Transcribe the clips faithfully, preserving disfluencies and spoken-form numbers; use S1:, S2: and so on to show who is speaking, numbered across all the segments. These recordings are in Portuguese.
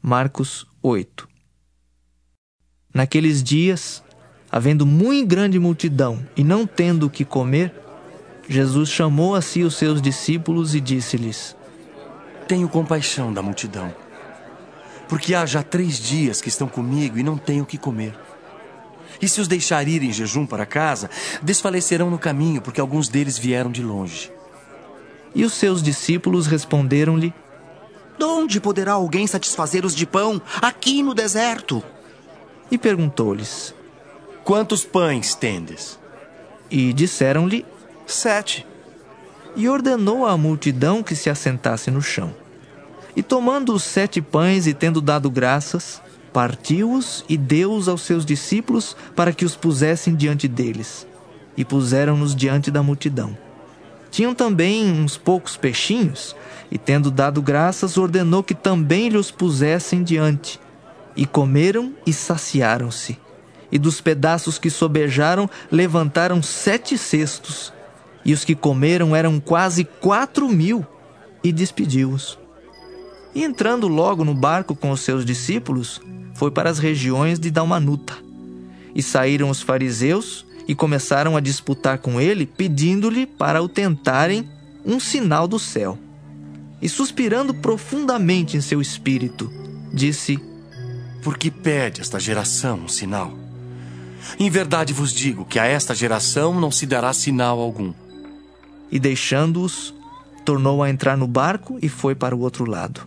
S1: Marcos oito. Naqueles dias, havendo muito grande multidão e não tendo o que comer, Jesus chamou a si os seus discípulos e disse-lhes:
S2: Tenho compaixão da multidão, porque há já três dias que estão comigo e não tenho o que comer. E se os deixar ir em jejum para casa, desfalecerão no caminho, porque alguns deles vieram de longe.
S1: E os seus discípulos responderam-lhe:
S3: De onde poderá alguém satisfazer-os de pão aqui no deserto?
S1: E perguntou-lhes:
S2: Quantos pães tendes?
S1: E disseram-lhe:
S3: Sete.
S1: E ordenou à multidão que se assentasse no chão. E tomando os sete pães e tendo dado graças, partiu-os e deu-os aos seus discípulos para que os pusessem diante deles. E puseram-nos diante da multidão. Tinham também uns poucos peixinhos, e tendo dado graças, ordenou que também lhes pusessem diante. E comeram e saciaram-se. E dos pedaços que sobejaram, levantaram sete cestos. E os que comeram eram quase quatro mil. E despediu-os. E entrando logo no barco com os seus discípulos, foi para as regiões de Dalmanuta. E saíram os fariseus e começaram a disputar com ele, pedindo-lhe para o tentarem um sinal do céu. E suspirando profundamente em seu espírito, disse:
S2: Por que pede esta geração um sinal? Em verdade vos digo que a esta geração não se dará sinal algum.
S1: E deixando-os, tornou a entrar no barco e foi para o outro lado.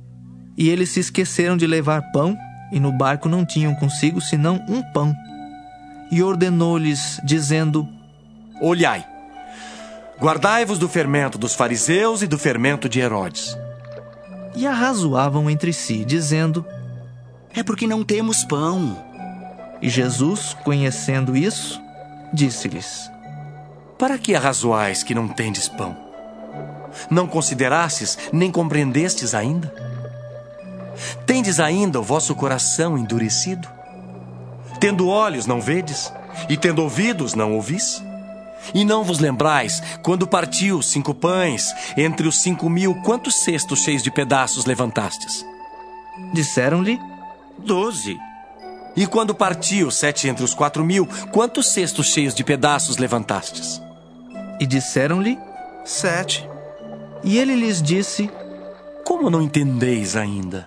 S1: E eles se esqueceram de levar pão, e no barco não tinham consigo senão um pão. E ordenou-lhes, dizendo:
S2: Olhai, guardai-vos do fermento dos fariseus e do fermento de Herodes.
S1: E arrazoavam entre si, dizendo:
S3: É porque não temos pão.
S1: E Jesus, conhecendo isso, disse-lhes:
S2: Para que arrazoais que não tendes pão? Não considerastes, nem compreendestes ainda? Tendes ainda o vosso coração endurecido? Tendo olhos, não vedes? E tendo ouvidos, não ouvis? E não vos lembrais, quando partiu cinco pães, entre os cinco mil, quantos cestos cheios de pedaços levantastes?
S1: Disseram-lhe:
S3: Doze.
S2: E quando partiu sete entre os quatro mil, quantos cestos cheios de pedaços levantastes?
S1: E disseram-lhe:
S3: Sete.
S1: E ele lhes disse:
S2: Como não entendeis ainda?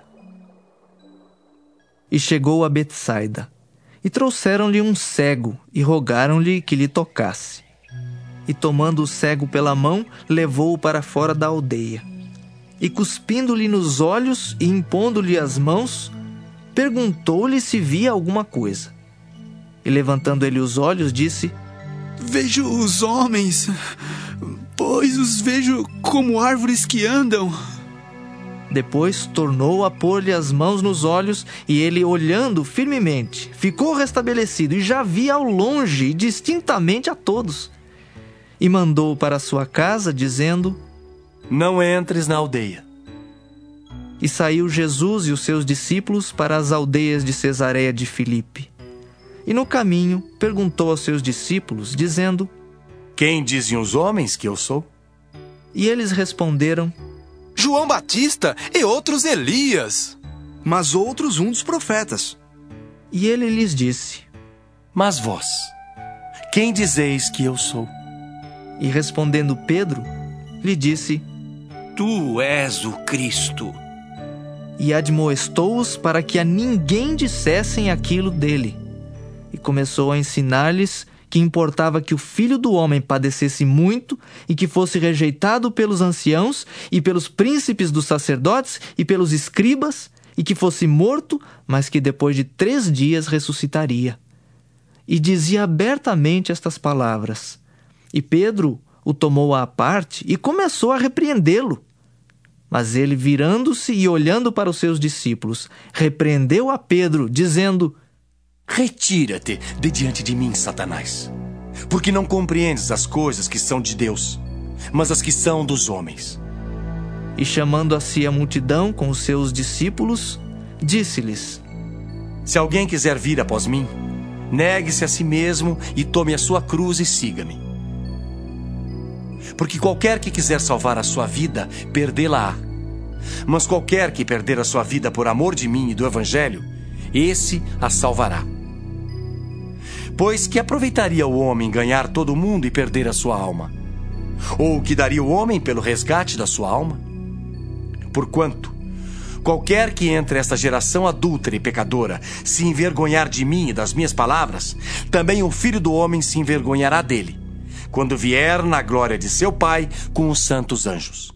S1: E chegou a Betsaida, e trouxeram-lhe um cego, e rogaram-lhe que lhe tocasse. E tomando o cego pela mão, levou-o para fora da aldeia. E cuspindo-lhe nos olhos e impondo-lhe as mãos, perguntou-lhe se via alguma coisa. E levantando ele os olhos, disse:
S4: Vejo os homens, pois os vejo como árvores que andam.
S1: Depois tornou a pôr-lhe as mãos nos olhos, e ele, olhando firmemente, ficou restabelecido e já via ao longe e distintamente a todos. E mandou para sua casa, dizendo:
S2: Não entres na aldeia.
S1: E saiu Jesus e os seus discípulos para as aldeias de Cesareia de Filipe. E no caminho perguntou aos seus discípulos, dizendo:
S2: Quem dizem os homens que eu sou?
S1: E eles responderam:
S4: João Batista e outros Elias.
S3: Mas outros um dos profetas.
S1: E ele lhes disse:
S2: Mas vós, quem dizeis que eu sou?
S1: E respondendo Pedro, lhe disse:
S5: Tu és o Cristo.
S1: E admoestou-os para que a ninguém dissessem aquilo dele. E começou a ensinar-lhes que importava que o Filho do Homem padecesse muito e que fosse rejeitado pelos anciãos e pelos príncipes dos sacerdotes e pelos escribas, e que fosse morto, mas que depois de três dias ressuscitaria. E dizia abertamente estas palavras. E Pedro o tomou à parte e começou a repreendê-lo. Mas ele, virando-se e olhando para os seus discípulos, repreendeu a Pedro, dizendo:
S2: Retira-te de diante de mim, Satanás, porque não compreendes as coisas que são de Deus, mas as que são dos homens.
S1: E chamando a si a multidão com os seus discípulos, disse-lhes:
S2: Se alguém quiser vir após mim, negue-se a si mesmo e tome a sua cruz e siga-me. Porque qualquer que quiser salvar a sua vida, perdê-la-á. Mas qualquer que perder a sua vida por amor de mim e do Evangelho, esse a salvará. Pois que aproveitaria o homem ganhar todo o mundo e perder a sua alma? Ou o que daria o homem pelo resgate da sua alma? Porquanto, qualquer que entre esta geração adúltera e pecadora se envergonhar de mim e das minhas palavras, também o Filho do Homem se envergonhará dele, quando vier na glória de seu Pai com os santos anjos.